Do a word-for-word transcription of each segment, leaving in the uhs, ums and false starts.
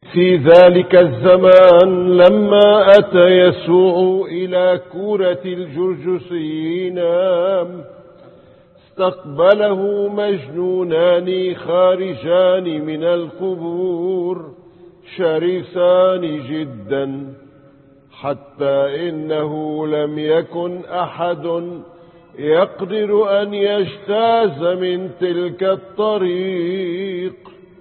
في ذلك الزمان لما أتى يسوع إلى كورة الجرجسيين استقبله مجنونان خارجان من القبور شرسان جدا، حتى إنه لم يكن أحد يقدر أن يجتاز من تلك الطريق،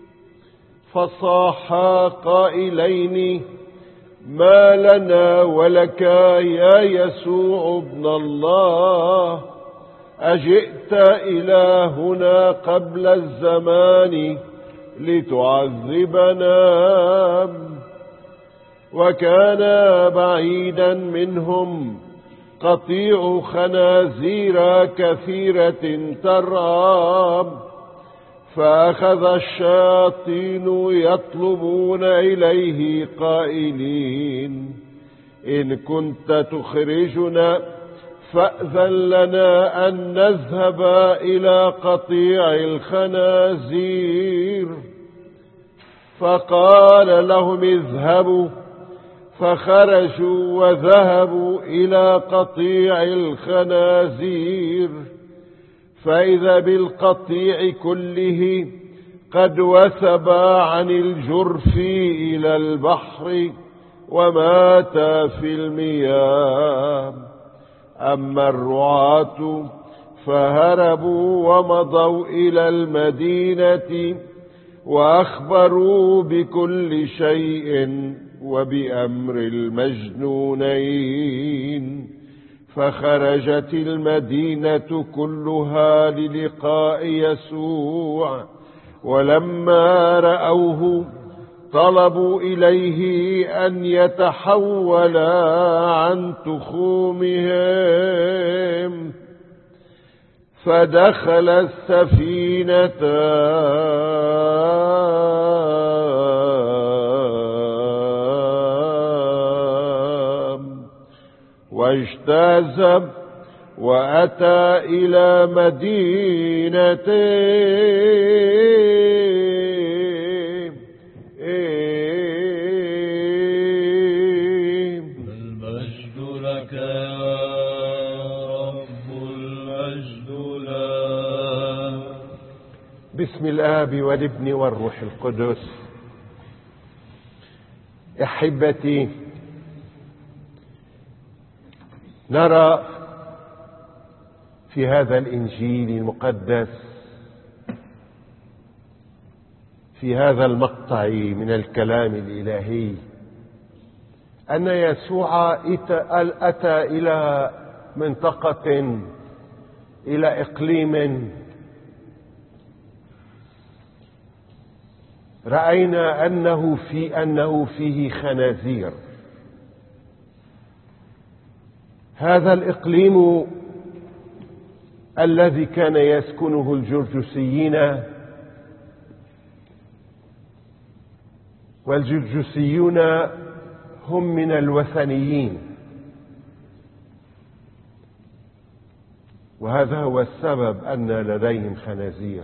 فصاحا قائلين: ما لنا ولك يا يسوع ابن الله؟ أجئت إلى هنا قبل الزمان لتعذبنا؟ وكان بعيدا منهم قطيع خنازير كثيرة ترعى، فأخذ الشياطين يطلبون إليه قائلين: إن كنت تخرجنا فأذن لنا أن نذهب إلى قطيع الخنازير. فقال لهم: اذهبوا. فخرجوا وذهبوا إلى قطيع الخنازير، فإذا بالقطيع كله قد وثب عن الجرف إلى البحر ومات في المياه. أما الرعاة فهربوا ومضوا إلى المدينة وأخبروا بكل شيء وبأمر المجنونين، فخرجت المدينة كلها للقاء يسوع، ولما رأوه طلبوا إليه أن يتحول عن تخومهم، فدخل السفينة واجتاز وأتى إلى مدينة المجد لك يا رب، المجد لك. بسم الآب والابن والروح القدس. أحبتي، نرى في هذا الإنجيل المقدس، في هذا المقطع من الكلام الإلهي، أن يسوع أتى إلى منطقة، إلى إقليم رأينا أنه في أنه فيه خنازير. هذا الإقليم الذي كان يسكنه الجرجسيين، والجرجسيون هم من الوثنيين، وهذا هو السبب أن لديهم خنازير،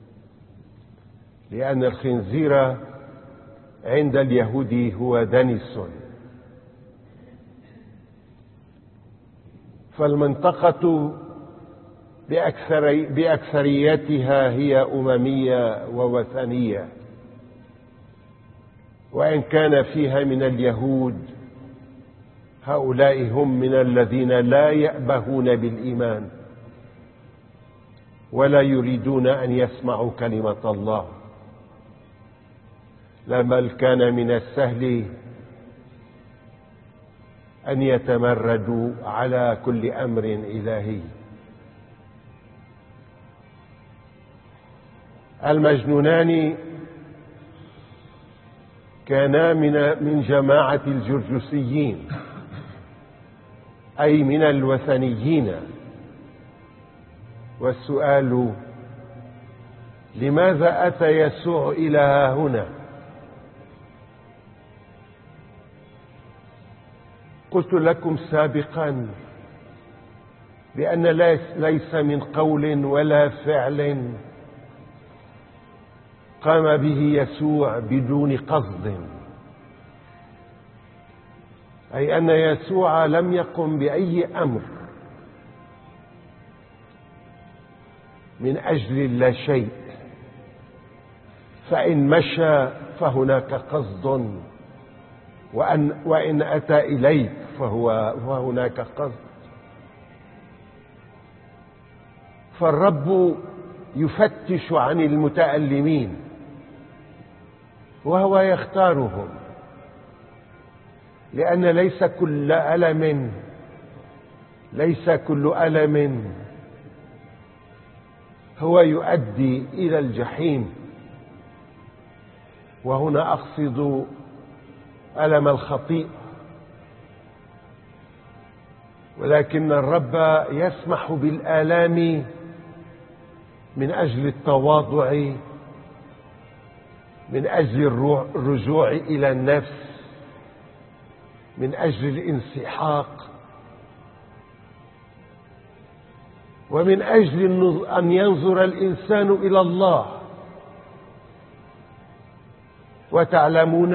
لأن الخنزير عند اليهود هو دنس. فالمنطقة بأكثر بأكثريتها هي أممية ووثنية، وإن كان فيها من اليهود هؤلاء هم من الذين لا يأبهون بالإيمان ولا يريدون أن يسمعوا كلمة الله، بل كان من السهل أن يتمردوا على كل أمر إلهي. المجنونان كانا من من جماعة الجرجسيين، أي من الوثنيين. والسؤال: لماذا أتى يسوع إلى هنا؟ قلت لكم سابقا بأن ليس من قول ولا فعل قام به يسوع بدون قصد، أي أن يسوع لم يقم بأي أمر من أجل لا شيء، فإن مشى فهناك قصد، وأن وإن أتى إليك فهو فهناك قصد. فالرب يفتش عن المتألمين وهو يختارهم، لأن ليس كل ألم ليس كل ألم هو يؤدي إلى الجحيم. وهنا أقصد ألم الخطيئة، ولكن الرب يسمح بالآلام من أجل التواضع، من أجل الرجوع إلى النفس، من أجل الانسحاق، ومن أجل أن ينظر الإنسان إلى الله. وتعلمون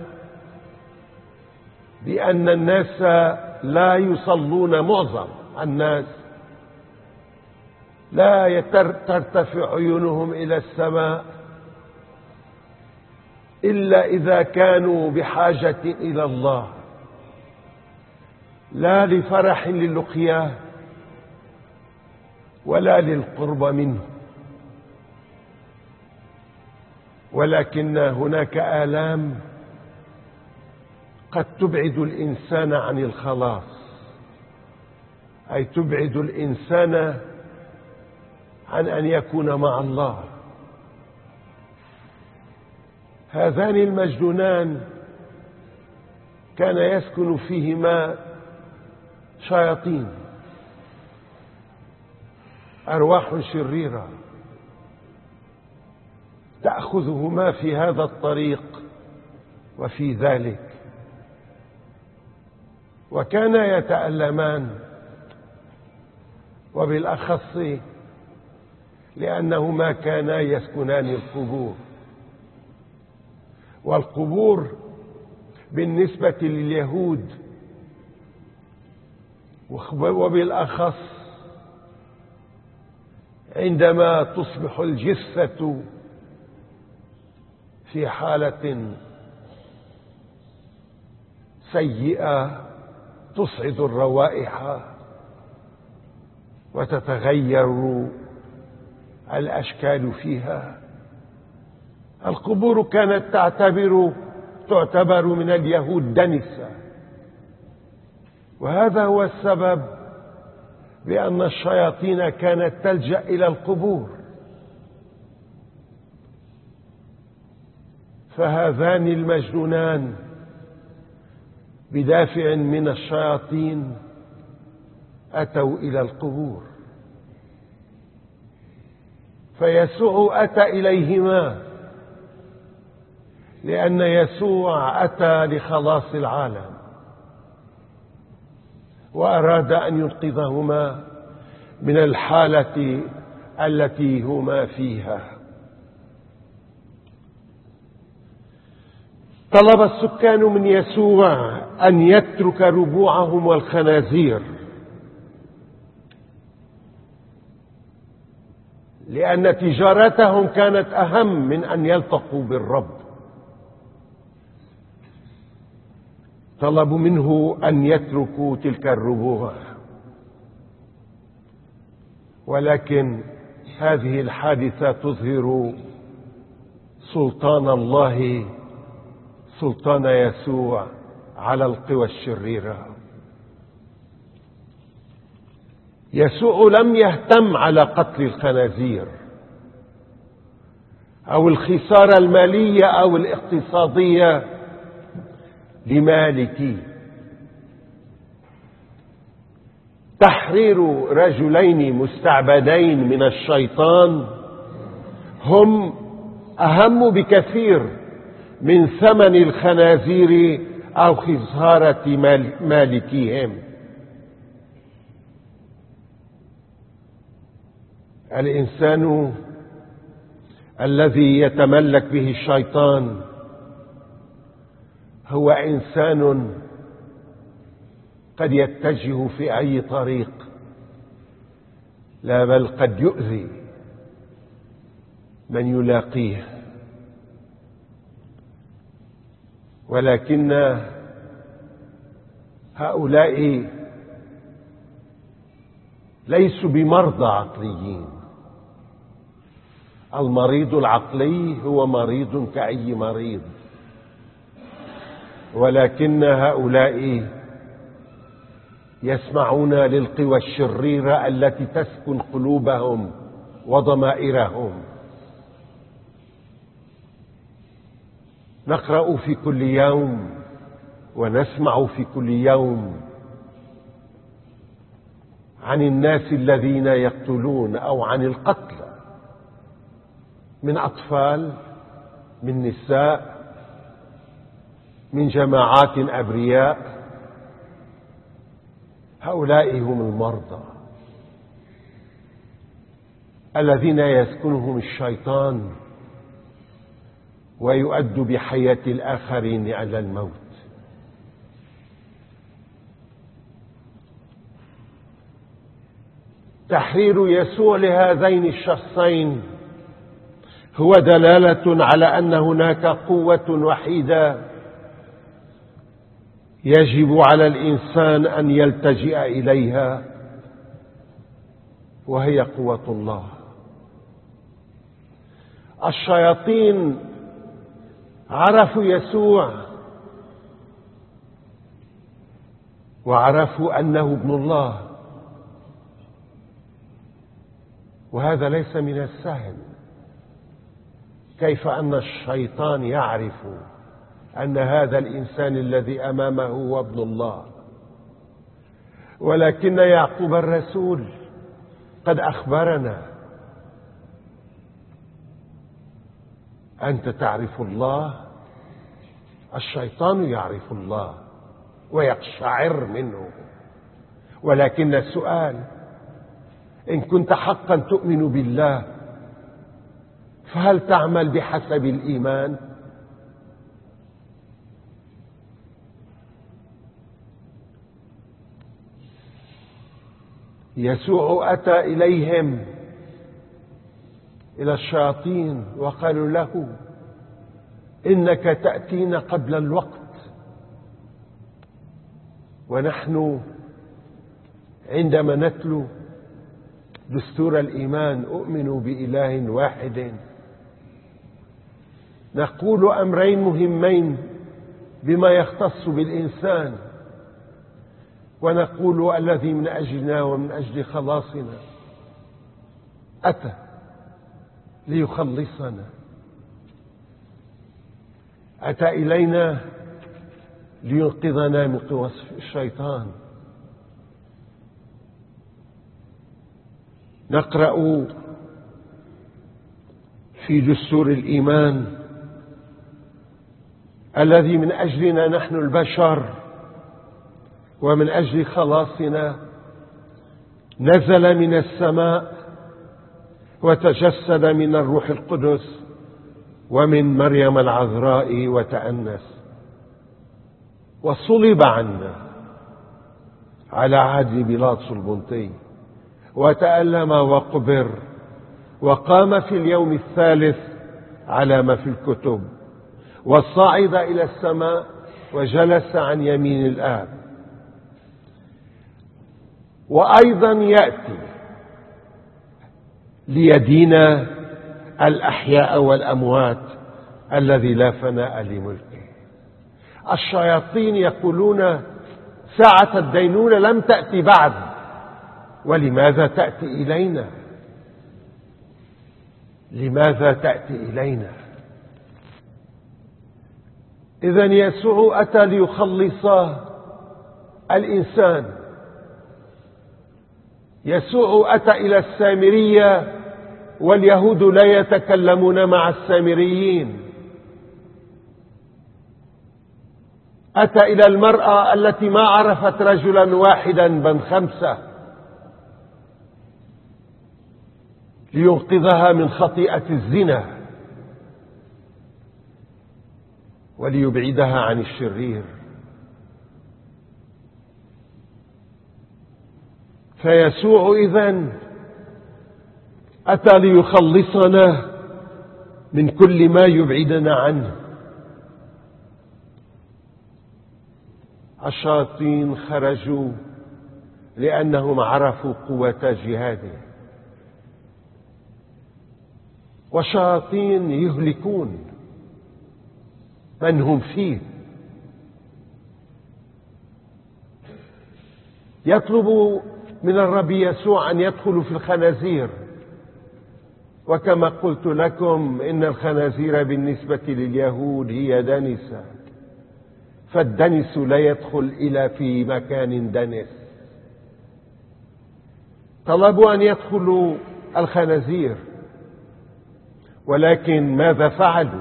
بأن الناس لا يصلون، معظم الناس لا ترتفع عيونهم إلى السماء إلا إذا كانوا بحاجة إلى الله، لا لفرح للقياه ولا للقرب منه، ولكن هناك آلام قد تبعد الإنسان عن الخلاص، أي تبعد الإنسان عن أن يكون مع الله. هذان المجنونان كان يسكن فيهما شياطين، أرواح شريرة تأخذهما في هذا الطريق وفي ذلك، وكانا يتألمان، وبالأخص لأنهما كانا يسكنان القبور. والقبور بالنسبة لليهود وبالأخص عندما تصبح الجثة في حالة سيئة تصعد الروائح وتتغير الأشكال فيها. القبور كانت تعتبر تعتبر من اليهود دنسة، وهذا هو السبب بأن الشياطين كانت تلجأ إلى القبور. فهذان المجنونان بدافع من الشياطين أتوا إلى القبور، فيسوع أتى إليهما لأن يسوع أتى لخلاص العالم، وأراد أن ينقذهما من الحالة التي هما فيها. طلب السكان من يسوع أن يترك ربوعهم والخنازير، لأن تجارتهم كانت أهم من أن يلتقوا بالرب. طلبوا منه أن يتركوا تلك الربوع، ولكن هذه الحادثة تظهر سلطان الله، سلطان يسوع على القوى الشريرة. يسوع لم يهتم على قتل الخنازير أو الخسارة المالية أو الاقتصادية لمالكي. تحرير رجلين مستعبدين من الشيطان هم أهم بكثير من ثمن الخنازير أو خسارة مالكيهم. الإنسان الذي يتملك به الشيطان هو إنسان قد يتجه في أي طريق، لا بل قد يؤذي من يلاقيه. ولكن هؤلاء ليسوا بمرضى عقليين. المريض العقلي هو مريض كأي مريض، ولكن هؤلاء يسمعون للقوى الشريرة التي تسكن قلوبهم وضمائرهم. نقرأ في كل يوم ونسمع في كل يوم عن الناس الذين يقتلون أو عن القتل، من أطفال، من نساء، من جماعات أبرياء. هؤلاء هم المرضى الذين يسكنهم الشيطان ويؤد بحياة الآخرين على الموت. تحرير يسوع لهذين الشخصين هو دلالة على أن هناك قوة وحيدة يجب على الإنسان أن يلتجئ إليها، وهي قوة الله. الشياطين عرفوا يسوع وعرفوا أنه ابن الله، وهذا ليس من السهل. كيف أن الشيطان يعرف أن هذا الإنسان الذي أمامه هو ابن الله؟ ولكن يعقوب الرسول قد أخبرنا: أنت تعرف الله، الشيطان يعرف الله ويقشعر منه. ولكن السؤال: إن كنت حقا تؤمن بالله فهل تعمل بحسب الإيمان؟ يسوع أتى إليهم، إلى الشياطين، وقالوا له: إنك تأتينا قبل الوقت، ونحن عندما نتلو دستور الإيمان أؤمن بإله واحد، نقول أمرين مهمين بما يختص بالإنسان، ونقول الذي من أجلنا ومن أجل خلاصنا أتى ليخلصنا، أتى إلينا لينقذنا من قوى الشيطان. نقرأ في دستور الإيمان: الذي من أجلنا نحن البشر ومن أجل خلاصنا نزل من السماء وتجسد من الروح القدس ومن مريم العذراء وتأنس وصلب عنا على عهد بيلاطس البنطي، وتألم وقبر وقام في اليوم الثالث على ما في الكتب، وصعد إلى السماء وجلس عن يمين الآب، وأيضا يأتي ليدين الأحياء والأموات الذي لا فناء لملكه. الشياطين يقولون: ساعة الدينونة لم تأتي بعد، ولماذا تأتي إلينا؟ لماذا تأتي إلينا؟ إذن يسوع أتى ليخلص الإنسان. يسوع أتى إلى السامرية، واليهود لا يتكلمون مع السامريين. أتى إلى المرأة التي ما عرفت رجلا واحدا بل خمسة لينقذها من خطيئة الزنا وليبعدها عن الشرير. فيسوع إذن أتى ليخلصنا من كل ما يبعدنا عنه. الشياطين خرجوا لأنهم عرفوا قوة جهاده، والشياطين يهلكون من هم فيه. يطلب من الرب يسوع أن يدخلوا في الخنازير، وكما قلت لكم إن الخنازير بالنسبة لليهود هي دنسة، فالدنس لا يدخل إلا في مكان دنس. طلبوا أن يدخلوا الخنازير، ولكن ماذا فعلوا؟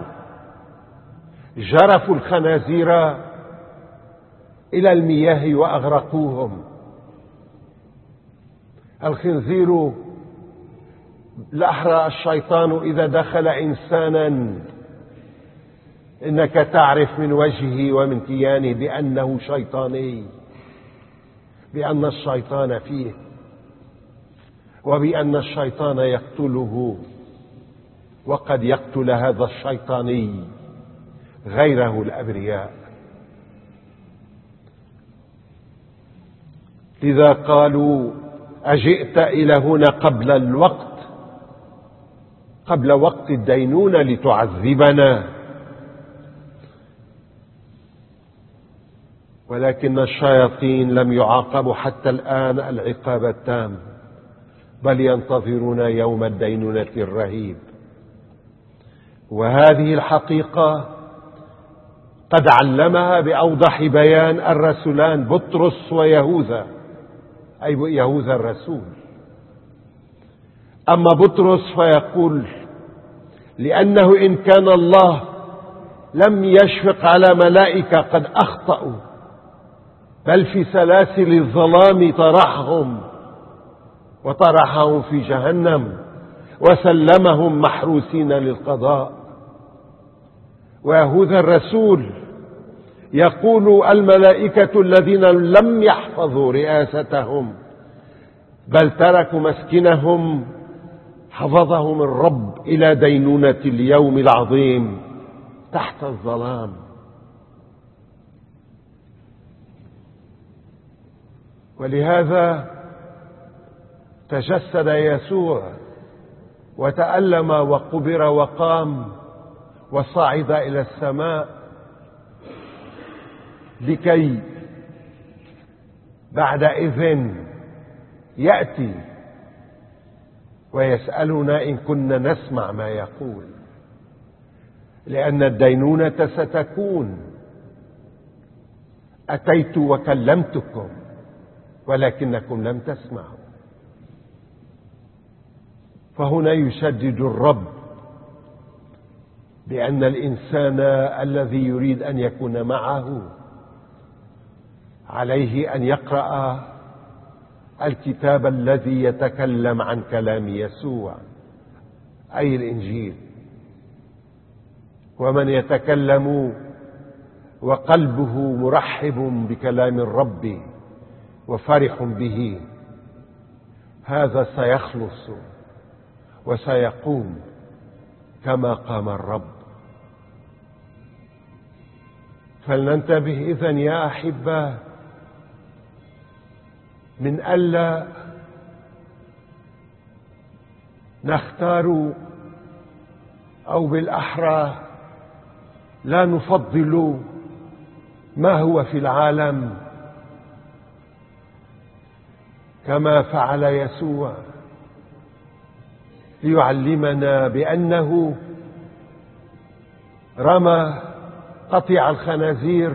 جرفوا الخنازير إلى المياه وأغرقوهم. الخنزير الأحرى الشيطان إذا دخل إنسانا إنك تعرف من وجهه ومن كيانه بأنه شيطاني، بأن الشيطان فيه، وبأن الشيطان يقتله، وقد يقتل هذا الشيطاني غيره الأبرياء. لذا قالوا: أجئت إلى هنا قبل الوقت، قبل وقت الدينونة لتعذبنا. ولكن الشياطين لم يعاقبوا حتى الآن العقاب التام، بل ينتظرون يوم الدينونة الرهيب. وهذه الحقيقة قد علمها بأوضح بيان الرسولان بطرس ويهوذا، أي يهوذا الرسول. أما بطرس فيقول: لأنه إن كان الله لم يشفق على ملائكة قد أخطأوا، بل في سلاسل الظلام طرحهم وطرحهم في جهنم وسلمهم محروسين للقضاء. ويهوذا الرسول يقول: الملائكة الذين لم يحفظوا رئاستهم بل تركوا مسكنهم حفظهم الرب إلى دينونة اليوم العظيم تحت الظلام. ولهذا تجسد يسوع وتألم وقبر وقام وصعد إلى السماء، لكي بعد إذن يأتي ويسألنا إن كنا نسمع ما يقول، لأن الدينونة ستكون. أتيت وكلمتكم ولكنكم لم تسمعوا. فهنا يشدد الرب بأن الإنسان الذي يريد أن يكون معه عليه أن يقرأ الكتاب الذي يتكلم عن كلام يسوع، أي الإنجيل. ومن يتكلم وقلبه مرحب بكلام الرب وفرح به، هذا سيخلص وسيقوم كما قام الرب. فلننتبه إذن يا أحبة من ألا نختار، أو بالأحرى لا نفضل ما هو في العالم كما فعل يسوع، ليعلمنا بأنه رمى قطيع الخنازير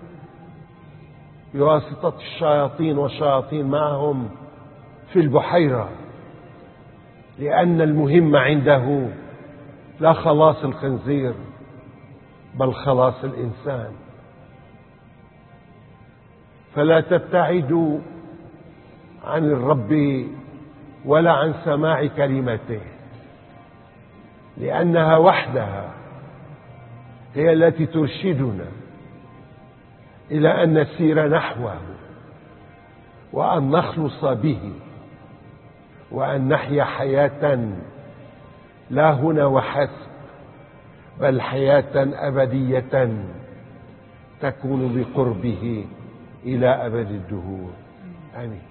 بواسطة الشياطين والشياطين معهم في البحيرة، لأن المهم عنده لا خلاص الخنزير بل خلاص الإنسان. فلا تبتعدوا عن الرب ولا عن سماع كلمته، لأنها وحدها هي التي ترشدنا إلى أن نسير نحوه وأن نخلص به وأن نحيا حياة لا هنا وحسب، بل حياة أبدية تكون بقربه إلى أبد الدهور. آمين.